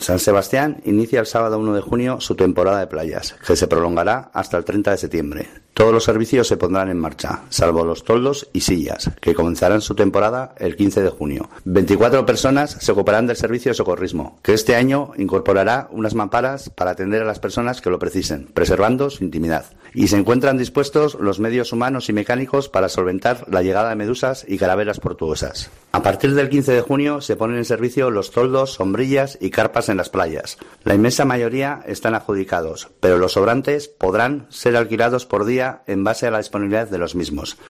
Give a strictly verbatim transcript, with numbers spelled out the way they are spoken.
San Sebastián inicia el sábado uno de junio su temporada de playas, que se prolongará hasta el treinta de septiembre. Todos los servicios se pondrán en marcha, salvo los toldos y sillas, que comenzarán su temporada el quince de junio. veinticuatro personas se ocuparán del servicio de socorrismo, que este año incorporará unas mamparas para atender a las personas que lo precisen, preservando su intimidad. Y se encuentran dispuestos los medios humanos y mecánicos para solventar la llegada de medusas y calaveras portuguesas. A partir del quince de junio se ponen en servicio los toldos, sombrillas y carpas en las playas. La inmensa mayoría están adjudicados, pero los sobrantes podrán ser alquilados por día en base a la disponibilidad de los mismos.